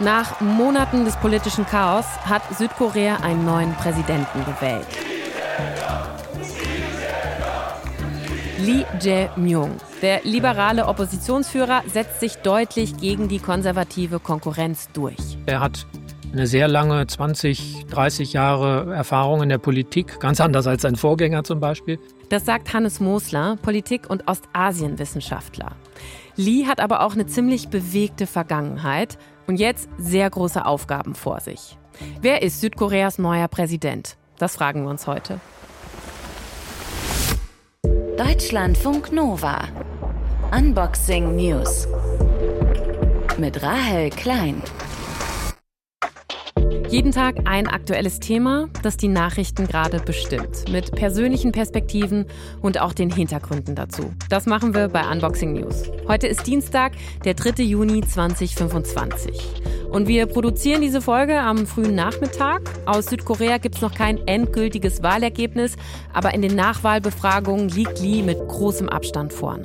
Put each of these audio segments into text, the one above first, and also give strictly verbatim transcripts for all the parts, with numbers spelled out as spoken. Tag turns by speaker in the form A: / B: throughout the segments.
A: Nach Monaten des politischen Chaos hat Südkorea einen neuen Präsidenten gewählt. Lee Jae-myung. Der liberale Oppositionsführer setzt sich deutlich gegen die konservative Konkurrenz durch.
B: Er hat eine sehr lange, zwanzig, dreißig Jahre Erfahrung in der Politik, ganz anders als sein Vorgänger zum Beispiel.
A: Das sagt Hannes Mosler, Politik- und Ostasienwissenschaftler. Lee hat aber auch eine ziemlich bewegte Vergangenheit und jetzt sehr große Aufgaben vor sich. Wer ist Südkoreas neuer Präsident? Das fragen wir uns heute.
C: Deutschlandfunk Nova. Unboxing News. Mit Rahel Klein.
A: Jeden Tag ein aktuelles Thema, das die Nachrichten gerade bestimmt. Mit persönlichen Perspektiven und auch den Hintergründen dazu. Das machen wir bei Unboxing News. Heute ist Dienstag, der dritte Juni zweitausendfünfundzwanzig. Und wir produzieren diese Folge am frühen Nachmittag. Aus Südkorea gibt es noch kein endgültiges Wahlergebnis, aber in den Nachwahlbefragungen liegt Lee mit großem Abstand vorne.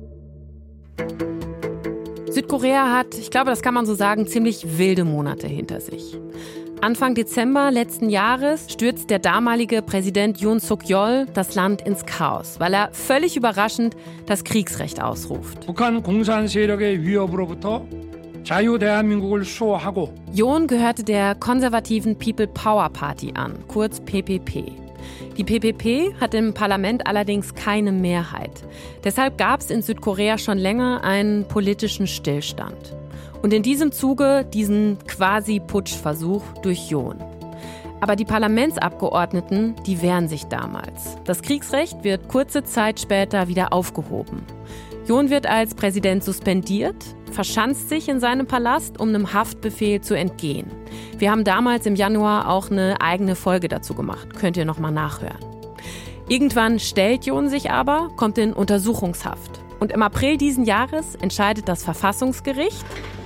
A: Südkorea hat, ich glaube, das kann man so sagen, ziemlich wilde Monate hinter sich. Anfang Dezember letzten Jahres stürzt der damalige Präsident Yoon Suk-yeol das Land ins Chaos, weil er völlig überraschend das Kriegsrecht ausruft.
D: 북한 공산 세력의 위협으로부터 자유 대한민국을 수호하고.
A: Yoon gehörte der konservativen People Power Party an, kurz P P P. Die P P P hat im Parlament allerdings keine Mehrheit. Deshalb gab es in Südkorea schon länger einen politischen Stillstand. Und in diesem Zuge diesen quasi Putschversuch durch Yoon. Aber die Parlamentsabgeordneten, die wehren sich damals. Das Kriegsrecht wird kurze Zeit später wieder aufgehoben. Yoon wird als Präsident suspendiert, verschanzt sich in seinem Palast, um einem Haftbefehl zu entgehen. Wir haben damals im Januar auch eine eigene Folge dazu gemacht. Könnt ihr nochmal nachhören. Irgendwann stellt Yoon sich aber, kommt in Untersuchungshaft. Und im April diesen Jahres entscheidet das Verfassungsgericht,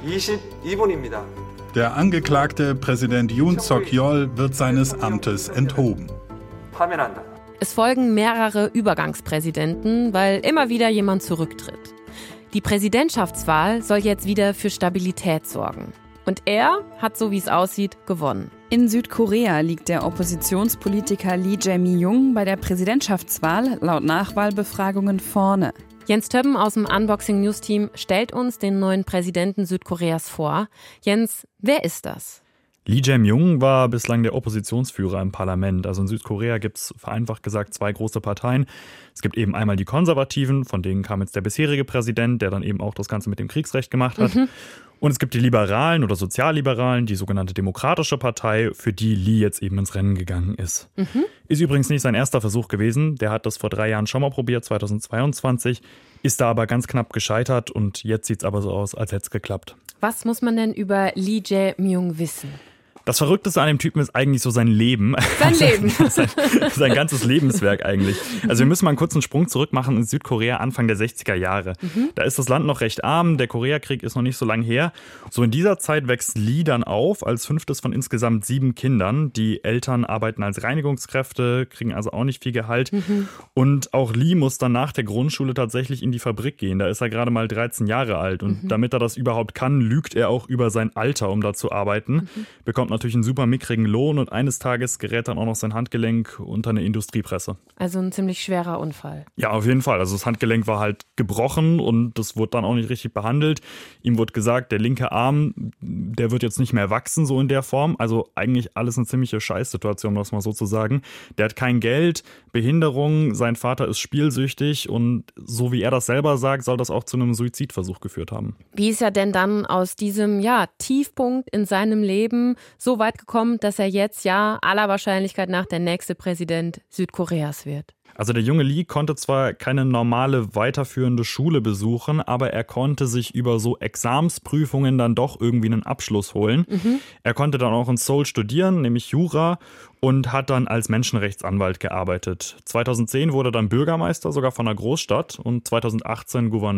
E: 이십이 분입니다.
F: Der angeklagte Präsident Yoon Suk-yeol wird seines Amtes enthoben.
E: 파면한다.
A: Es folgen mehrere Übergangspräsidenten, weil immer wieder jemand zurücktritt. Die Präsidentschaftswahl soll jetzt wieder für Stabilität sorgen. Und er hat, so wie es aussieht, gewonnen.
G: In Südkorea liegt der Oppositionspolitiker Lee Jae-myung bei der Präsidentschaftswahl laut Nachwahlbefragungen vorne.
A: Jens Többen aus dem Unboxing News Team stellt uns den neuen Präsidenten Südkoreas vor. Jens, wer ist das?
H: Lee Jae-myung war bislang der Oppositionsführer im Parlament. Also in Südkorea gibt es vereinfacht gesagt zwei große Parteien. Es gibt eben einmal die Konservativen, von denen kam jetzt der bisherige Präsident, der dann eben auch das Ganze mit dem Kriegsrecht gemacht hat. Mhm. Und es gibt die Liberalen oder Sozialliberalen, die sogenannte Demokratische Partei, für die Lee jetzt eben ins Rennen gegangen ist. Mhm. Ist übrigens nicht sein erster Versuch gewesen. Der hat das vor drei Jahren schon mal probiert, zweitausendzweiundzwanzig, ist da aber ganz knapp gescheitert und jetzt sieht es aber so aus, als hätte es geklappt.
A: Was muss man denn über Lee Jae-myung wissen?
H: Das Verrückteste an dem Typen ist eigentlich so sein Leben.
A: Sein Leben.
H: sein, sein ganzes Lebenswerk eigentlich. Also wir müssen mal einen kurzen Sprung zurück machen in Südkorea Anfang der sechziger Jahre. Mhm. Da ist das Land noch recht arm, der Koreakrieg ist noch nicht so lange her. So in dieser Zeit wächst Lee dann auf als fünftes von insgesamt sieben Kindern. Die Eltern arbeiten als Reinigungskräfte, kriegen also auch nicht viel Gehalt. Mhm. Und auch Lee muss dann nach der Grundschule tatsächlich in die Fabrik gehen. Da ist er gerade mal dreizehn Jahre alt. Und mhm. damit er das überhaupt kann, lügt er auch über sein Alter, um da zu arbeiten. Mhm. Bekommt natürlich einen super mickrigen Lohn und eines Tages gerät dann auch noch sein Handgelenk unter eine Industriepresse.
A: Also ein ziemlich schwerer Unfall.
H: Ja, auf jeden Fall. Also das Handgelenk war halt gebrochen und das wurde dann auch nicht richtig behandelt. Ihm wurde gesagt, der linke Arm, der wird jetzt nicht mehr wachsen, so in der Form. Also eigentlich alles eine ziemliche Scheißsituation, um das mal so zu sagen. Der hat kein Geld, Behinderung, sein Vater ist spielsüchtig und so wie er das selber sagt, soll das auch zu einem Suizidversuch geführt haben.
A: Wie ist er denn dann aus diesem ja, Tiefpunkt in seinem Leben so weit gekommen, dass er jetzt ja aller Wahrscheinlichkeit nach der nächste Präsident Südkoreas wird?
H: Also der junge Lee konnte zwar keine normale weiterführende Schule besuchen, aber er konnte sich über so Examsprüfungen dann doch irgendwie einen Abschluss holen. Mhm. Er konnte dann auch in Seoul studieren, nämlich Jura, und hat dann als Menschenrechtsanwalt gearbeitet. zweitausendzehn wurde er dann Bürgermeister, sogar von einer Großstadt, und zweitausendachtzehn Gouverneur.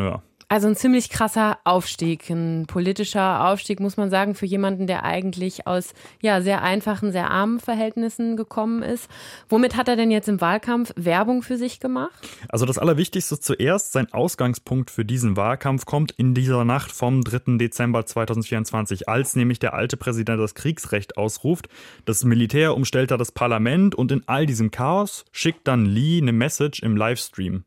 A: Also ein ziemlich krasser Aufstieg, ein politischer Aufstieg, muss man sagen, für jemanden, der eigentlich aus ja, sehr einfachen, sehr armen Verhältnissen gekommen ist. Womit hat er denn jetzt im Wahlkampf Werbung für sich gemacht?
H: Also das Allerwichtigste zuerst, sein Ausgangspunkt für diesen Wahlkampf kommt in dieser Nacht vom dritten Dezember zweitausendvierundzwanzig, als nämlich der alte Präsident das Kriegsrecht ausruft. Das Militär umstellt da das Parlament und in all diesem Chaos schickt dann Lee eine Message im Livestream.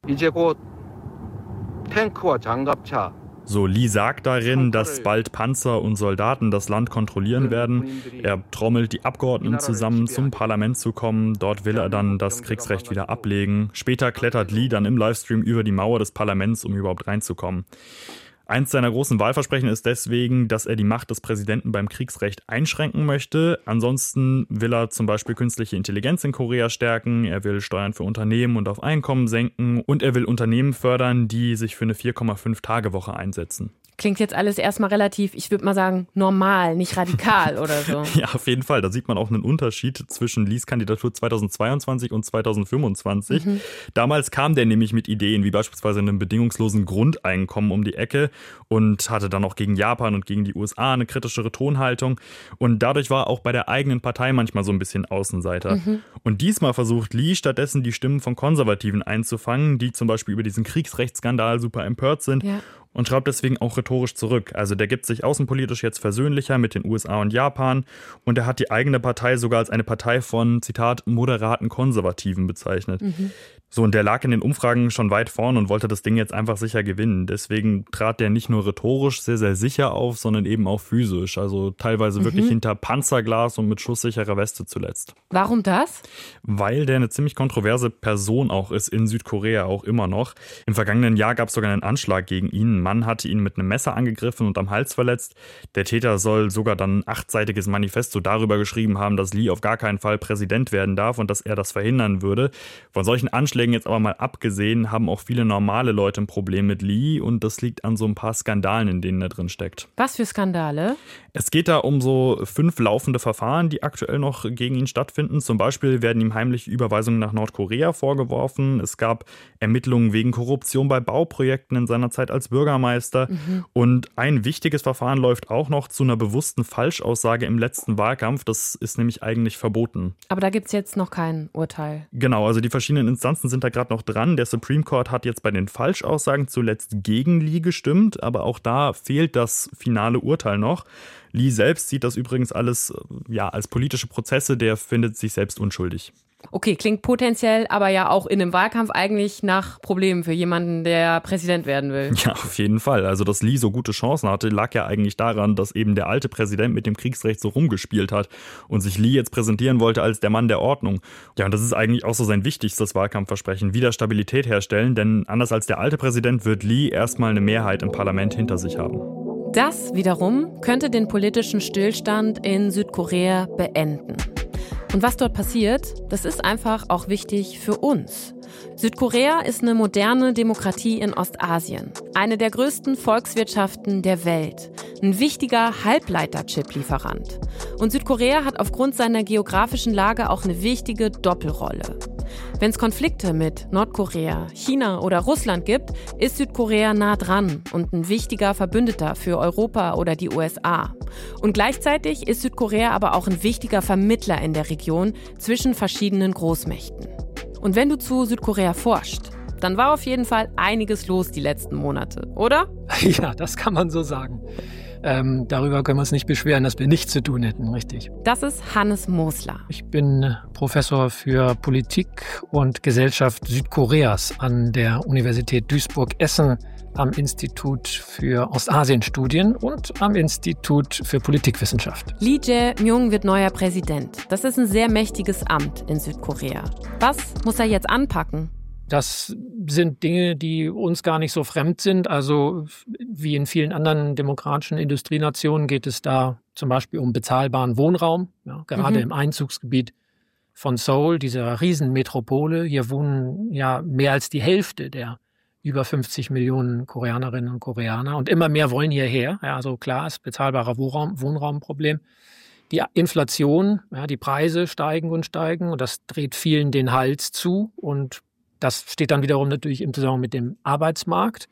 H: So, Lee sagt darin, dass bald Panzer und Soldaten das Land kontrollieren werden. Er trommelt die Abgeordneten zusammen, zum Parlament zu kommen. Dort will er dann das Kriegsrecht wieder ablegen. Später klettert Lee dann im Livestream über die Mauer des Parlaments, um überhaupt reinzukommen. Eins seiner großen Wahlversprechen ist deswegen, dass er die Macht des Präsidenten beim Kriegsrecht einschränken möchte. Ansonsten will er zum Beispiel künstliche Intelligenz in Korea stärken, er will Steuern für Unternehmen und auf Einkommen senken und er will Unternehmen fördern, die sich für eine vier Komma fünf Tage Woche einsetzen.
A: Klingt jetzt alles erstmal relativ, ich würde mal sagen, normal, nicht radikal oder so.
H: Ja, auf jeden Fall. Da sieht man auch einen Unterschied zwischen Lees Kandidatur zweitausendzweiundzwanzig und zweitausendfünfundzwanzig. Mhm. Damals kam der nämlich mit Ideen wie beispielsweise einem bedingungslosen Grundeinkommen um die Ecke und hatte dann auch gegen Japan und gegen die U S A eine kritischere Tonhaltung. Und dadurch war auch bei der eigenen Partei manchmal so ein bisschen Außenseiter. Mhm. Und diesmal versucht Lee stattdessen die Stimmen von Konservativen einzufangen, die zum Beispiel über diesen Kriegsrechtsskandal super empört sind. Ja. Und schreibt deswegen auch rhetorisch zurück. Also der gibt sich außenpolitisch jetzt versöhnlicher mit den U S A und Japan und er hat die eigene Partei sogar als eine Partei von, Zitat, moderaten Konservativen bezeichnet. Mhm. So, und der lag in den Umfragen schon weit vorn und wollte das Ding jetzt einfach sicher gewinnen. Deswegen trat der nicht nur rhetorisch sehr, sehr sicher auf, sondern eben auch physisch. Also teilweise mhm. wirklich hinter Panzerglas und mit schusssicherer Weste zuletzt.
A: Warum das?
H: Weil der eine ziemlich kontroverse Person auch ist, in Südkorea auch immer noch. Im vergangenen Jahr gab es sogar einen Anschlag gegen ihn. Ein Mann hatte ihn mit einem Messer angegriffen und am Hals verletzt. Der Täter soll sogar dann ein achtseitiges Manifesto darüber geschrieben haben, dass Lee auf gar keinen Fall Präsident werden darf und dass er das verhindern würde. Von solchen Anschlägen jetzt aber mal abgesehen, haben auch viele normale Leute ein Problem mit Lee und das liegt an so ein paar Skandalen, in denen er drin steckt.
A: Was für Skandale?
H: Es geht da um so fünf laufende Verfahren, die aktuell noch gegen ihn stattfinden. Zum Beispiel werden ihm heimliche Überweisungen nach Nordkorea vorgeworfen. Es gab Ermittlungen wegen Korruption bei Bauprojekten in seiner Zeit als Bürgermeister. Mhm. Und ein wichtiges Verfahren läuft auch noch zu einer bewussten Falschaussage im letzten Wahlkampf. Das ist nämlich eigentlich verboten.
A: Aber da gibt es jetzt noch kein Urteil.
H: Genau, also die verschiedenen Instanzen sind da gerade noch dran. Der Supreme Court hat jetzt bei den Falschaussagen zuletzt gegen Lee gestimmt, aber auch da fehlt das finale Urteil noch. Lee selbst sieht das übrigens alles ja, als politische Prozesse, der findet sich selbst unschuldig.
A: Okay, klingt potenziell aber ja auch in einem Wahlkampf eigentlich nach Problemen für jemanden, der Präsident werden will.
H: Ja, auf jeden Fall. Also, dass Lee so gute Chancen hatte, lag ja eigentlich daran, dass eben der alte Präsident mit dem Kriegsrecht so rumgespielt hat und sich Lee jetzt präsentieren wollte als der Mann der Ordnung. Ja, und das ist eigentlich auch so sein wichtigstes Wahlkampfversprechen, wieder Stabilität herstellen, denn anders als der alte Präsident wird Lee erstmal eine Mehrheit im Parlament hinter sich haben.
A: Das wiederum könnte den politischen Stillstand in Südkorea beenden. Und was dort passiert, das ist einfach auch wichtig für uns. Südkorea ist eine moderne Demokratie in Ostasien. Eine der größten Volkswirtschaften der Welt. Ein wichtiger Halbleiter-Chip-Lieferant. Und Südkorea hat aufgrund seiner geografischen Lage auch eine wichtige Doppelrolle. Wenn es Konflikte mit Nordkorea, China oder Russland gibt, ist Südkorea nah dran und ein wichtiger Verbündeter für Europa oder die U S A. Und gleichzeitig ist Südkorea aber auch ein wichtiger Vermittler in der Region zwischen verschiedenen Großmächten. Und wenn du zu Südkorea forschst, dann war auf jeden Fall einiges los die letzten Monate, oder?
B: Ja, das kann man so sagen. Ähm, darüber können wir uns nicht beschweren, dass wir nichts zu tun hätten, richtig.
A: Das ist Hannes Mosler.
B: Ich bin Professor für Politik und Gesellschaft Südkoreas an der Universität Duisburg-Essen, am Institut für Ostasienstudien und am Institut für Politikwissenschaft.
A: Lee Jae-myung wird neuer Präsident. Das ist ein sehr mächtiges Amt in Südkorea. Was muss er jetzt anpacken?
B: Das sind Dinge, die uns gar nicht so fremd sind. Also wie in vielen anderen demokratischen Industrienationen geht es da zum Beispiel um bezahlbaren Wohnraum, ja, gerade mhm. im Einzugsgebiet von Seoul, dieser Riesenmetropole. Hier wohnen ja mehr als die Hälfte der über fünfzig Millionen Koreanerinnen und Koreaner. Und immer mehr wollen hierher. Ja, also klar, ist bezahlbarer Wohnraum, Wohnraumproblem. Die Inflation, ja, die Preise steigen und steigen und das dreht vielen den Hals zu. Und das steht dann wiederum natürlich im Zusammenhang mit dem Arbeitsmarkt.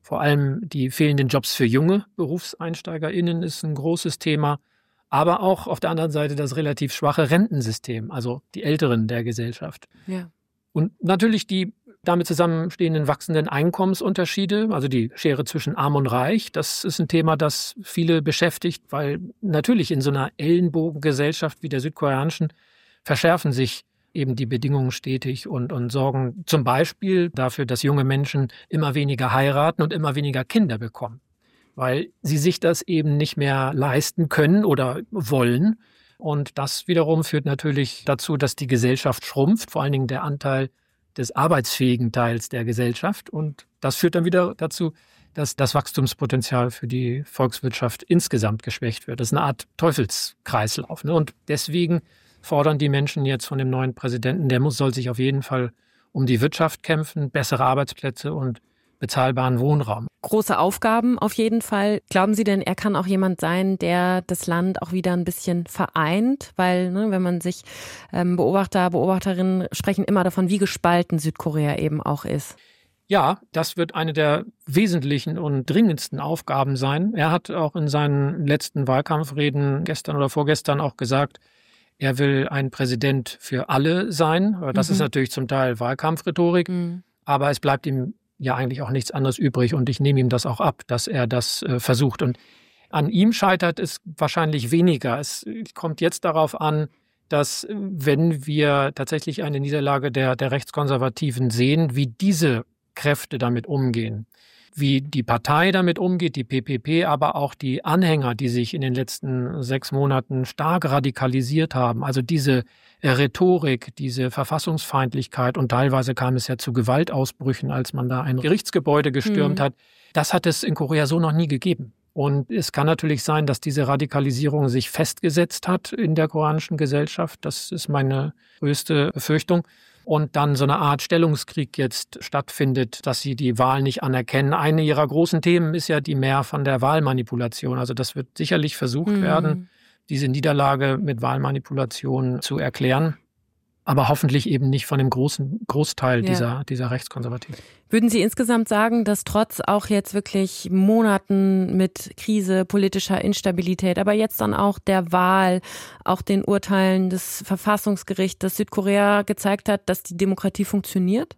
B: Vor allem die fehlenden Jobs für junge BerufseinsteigerInnen ist ein großes Thema. Aber auch auf der anderen Seite das relativ schwache Rentensystem, also die Älteren der Gesellschaft.
A: Ja.
B: Und natürlich die damit zusammenstehenden wachsenden Einkommensunterschiede, also die Schere zwischen Arm und Reich. Das ist ein Thema, das viele beschäftigt, weil natürlich in so einer Ellenbogengesellschaft wie der südkoreanischen verschärfen sich eben die Bedingungen stetig und, und sorgen zum Beispiel dafür, dass junge Menschen immer weniger heiraten und immer weniger Kinder bekommen, weil sie sich das eben nicht mehr leisten können oder wollen. Und das wiederum führt natürlich dazu, dass die Gesellschaft schrumpft, vor allen Dingen der Anteil des arbeitsfähigen Teils der Gesellschaft. Und das führt dann wieder dazu, dass das Wachstumspotenzial für die Volkswirtschaft insgesamt geschwächt wird. Das ist eine Art Teufelskreislauf. Ne? Und deswegen fordern die Menschen jetzt von dem neuen Präsidenten, der muss, soll sich auf jeden Fall um die Wirtschaft kämpfen, bessere Arbeitsplätze und bezahlbaren Wohnraum.
A: Große Aufgaben auf jeden Fall. Glauben Sie denn, er kann auch jemand sein, der das Land auch wieder ein bisschen vereint? Weil, ne, wenn man sich ähm, Beobachter, Beobachterinnen sprechen immer davon, wie gespalten Südkorea eben auch ist.
B: Ja, das wird eine der wesentlichen und dringendsten Aufgaben sein. Er hat auch in seinen letzten Wahlkampfreden gestern oder vorgestern auch gesagt, er will ein Präsident für alle sein. Das mhm. ist natürlich zum Teil Wahlkampfrhetorik, mhm. aber es bleibt ihm ja eigentlich auch nichts anderes übrig und ich nehme ihm das auch ab, dass er das äh, versucht. Und an ihm scheitert es wahrscheinlich weniger. Es kommt jetzt darauf an, dass wenn wir tatsächlich eine Niederlage der, der Rechtskonservativen sehen, wie diese Kräfte damit umgehen, wie die Partei damit umgeht, die P P P, aber auch die Anhänger, die sich in den letzten sechs Monaten stark radikalisiert haben. Also diese Rhetorik, diese Verfassungsfeindlichkeit und teilweise kam es ja zu Gewaltausbrüchen, als man da ein Gerichtsgebäude gestürmt mhm. hat. Das hat es in Korea so noch nie gegeben. Und es kann natürlich sein, dass diese Radikalisierung sich festgesetzt hat in der koreanischen Gesellschaft. Das ist meine größte Befürchtung. Und dann so eine Art Stellungskrieg jetzt stattfindet, dass sie die Wahl nicht anerkennen. Eine ihrer großen Themen ist ja die Mehr von der Wahlmanipulation. Also das wird sicherlich versucht mhm. werden, diese Niederlage mit Wahlmanipulation zu erklären. Aber hoffentlich eben nicht von dem großen Großteil ja. dieser, dieser Rechtskonservativen.
A: Würden Sie insgesamt sagen, dass trotz auch jetzt wirklich Monaten mit Krise, politischer Instabilität, aber jetzt dann auch der Wahl, auch den Urteilen des Verfassungsgerichts, dass Südkorea gezeigt hat, dass die Demokratie funktioniert?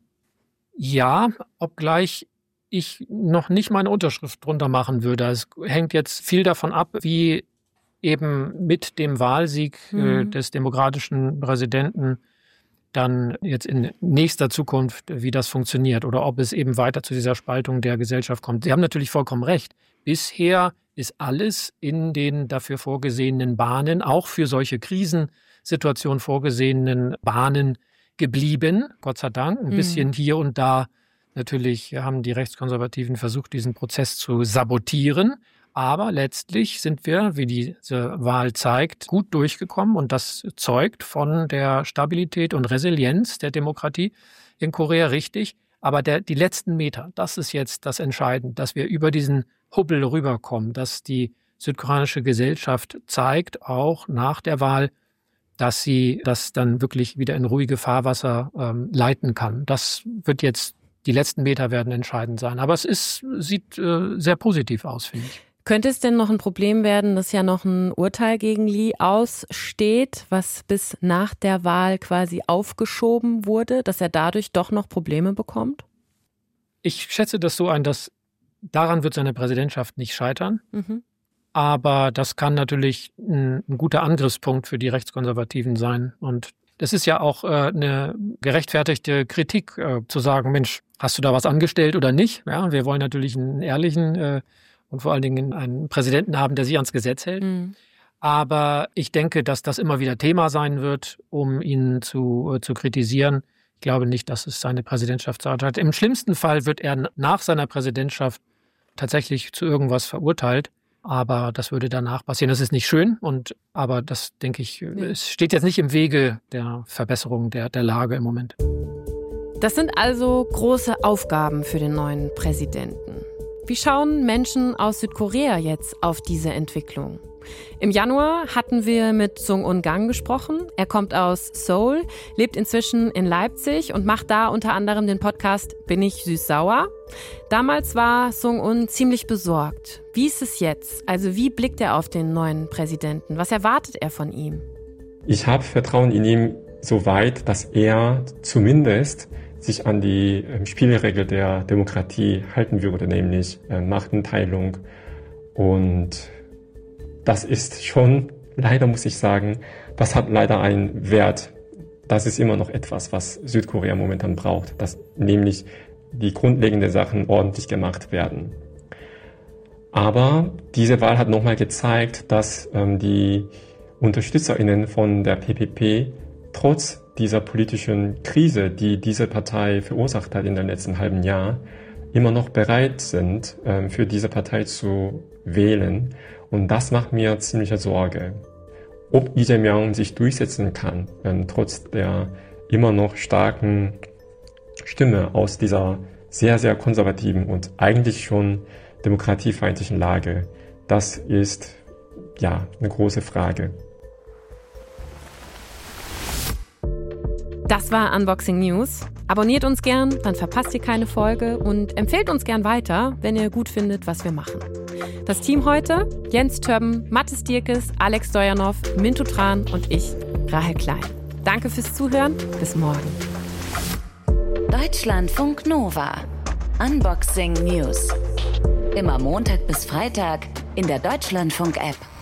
B: Ja, obgleich ich noch nicht meine Unterschrift drunter machen würde. Es hängt jetzt viel davon ab, wie eben mit dem Wahlsieg mhm. äh, des demokratischen Präsidenten dann jetzt in nächster Zukunft, wie das funktioniert oder ob es eben weiter zu dieser Spaltung der Gesellschaft kommt. Sie haben natürlich vollkommen recht. Bisher ist alles in den dafür vorgesehenen Bahnen, auch für solche Krisensituationen vorgesehenen Bahnen geblieben, Gott sei Dank. Ein mhm. bisschen hier und da natürlich haben die Rechtskonservativen versucht, diesen Prozess zu sabotieren. Aber letztlich sind wir, wie diese Wahl zeigt, gut durchgekommen und das zeugt von der Stabilität und Resilienz der Demokratie in Korea, richtig. Aber der, die letzten Meter, das ist jetzt das Entscheidende, dass wir über diesen Hubbel rüberkommen, dass die südkoreanische Gesellschaft zeigt, auch nach der Wahl, dass sie das dann wirklich wieder in ruhige Fahrwasser ähm, leiten kann. Das wird jetzt, die letzten Meter werden entscheidend sein. Aber es ist, sieht äh, sehr positiv aus, finde ich.
A: Könnte es denn noch ein Problem werden, dass ja noch ein Urteil gegen Lee aussteht, was bis nach der Wahl quasi aufgeschoben wurde, dass er dadurch doch noch Probleme bekommt?
B: Ich schätze das so ein, dass daran wird seine Präsidentschaft nicht scheitern. Mhm. Aber das kann natürlich ein, ein guter Angriffspunkt für die Rechtskonservativen sein. Und das ist ja auch äh, eine gerechtfertigte Kritik, äh, zu sagen, Mensch, hast du da was angestellt oder nicht? Ja, wir wollen natürlich einen ehrlichen äh, und vor allen Dingen einen Präsidenten haben, der sich ans Gesetz hält. Mhm. Aber ich denke, dass das immer wieder Thema sein wird, um ihn zu, äh, zu kritisieren. Ich glaube nicht, dass es seine Präsidentschaft hat. Im schlimmsten Fall wird er nach seiner Präsidentschaft tatsächlich zu irgendwas verurteilt. Aber das würde danach passieren. Das ist nicht schön, und aber das, denke ich, ja. es steht jetzt nicht im Wege der Verbesserung der, der Lage im Moment.
A: Das sind also große Aufgaben für den neuen Präsidenten. Wie schauen Menschen aus Südkorea jetzt auf diese Entwicklung? Im Januar hatten wir mit Sung-Un Gang gesprochen. Er kommt aus Seoul, lebt inzwischen in Leipzig und macht da unter anderem den Podcast Bin ich süß-sauer? Damals war Sung-Un ziemlich besorgt. Wie ist es jetzt? Also wie blickt er auf den neuen Präsidenten? Was erwartet er von ihm?
I: Ich habe Vertrauen in ihn so weit, dass er zumindest sich an die Spielregel der Demokratie halten würde, nämlich Machtenteilung. Und das ist schon, leider muss ich sagen, das hat leider einen Wert. Das ist immer noch etwas, was Südkorea momentan braucht, dass nämlich die grundlegenden Sachen ordentlich gemacht werden. Aber diese Wahl hat nochmal gezeigt, dass ähm, die UnterstützerInnen von der P P P trotz dieser politischen Krise, die diese Partei verursacht hat in dem letzten halben Jahr, immer noch bereit sind, ähm, für diese Partei zu wählen. Und das macht mir ziemliche Sorge. Ob Lee Jae-myung sich durchsetzen kann, ähm, trotz der immer noch starken Stimme aus dieser sehr, sehr konservativen und eigentlich schon demokratiefeindlichen Lage, das ist ja eine große Frage.
A: Das war Unboxing News. Abonniert uns gern, dann verpasst ihr keine Folge und empfehlt uns gern weiter, wenn ihr gut findet, was wir machen. Das Team heute: Jens Többen, Mathis Dierkes, Alex Stojanov, Mintu Tran und ich, Rahel Klein. Danke fürs Zuhören. Bis morgen.
C: Deutschlandfunk Nova. Unboxing News. Immer Montag bis Freitag in der Deutschlandfunk-App.